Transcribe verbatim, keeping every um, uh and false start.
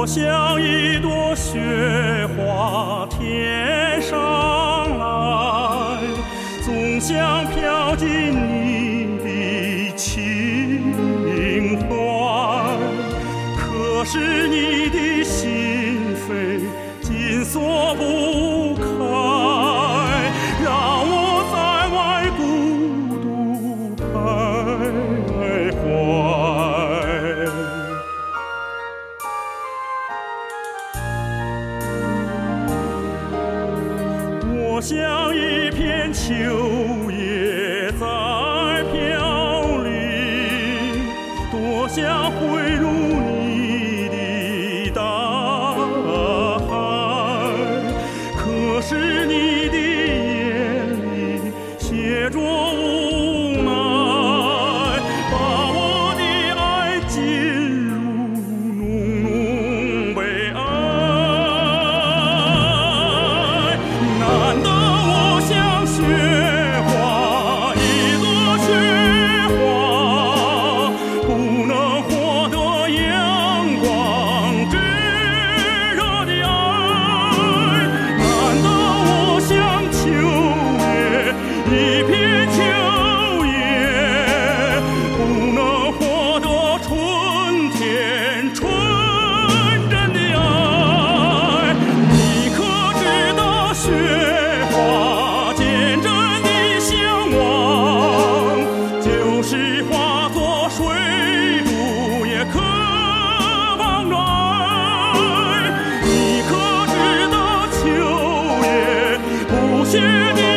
像一朵雪花天上来，总想飘进你的情怀。可是你的心扉紧锁不开，让我在外孤独徘徊。我像一片秋叶在飘零，多想汇入你的大海，可是你的眼里写着无奈，把我的爱浸入浓浓悲哀。难道我像雪花，一朵雪花，不能获得阳光炙热的爱？难道我像秋叶，一片秋叶，不能获得春天纯真的爱？你可知道雪花坚贞的向往，就是化作水珠也可忘怀。你可知道秋叶不谢的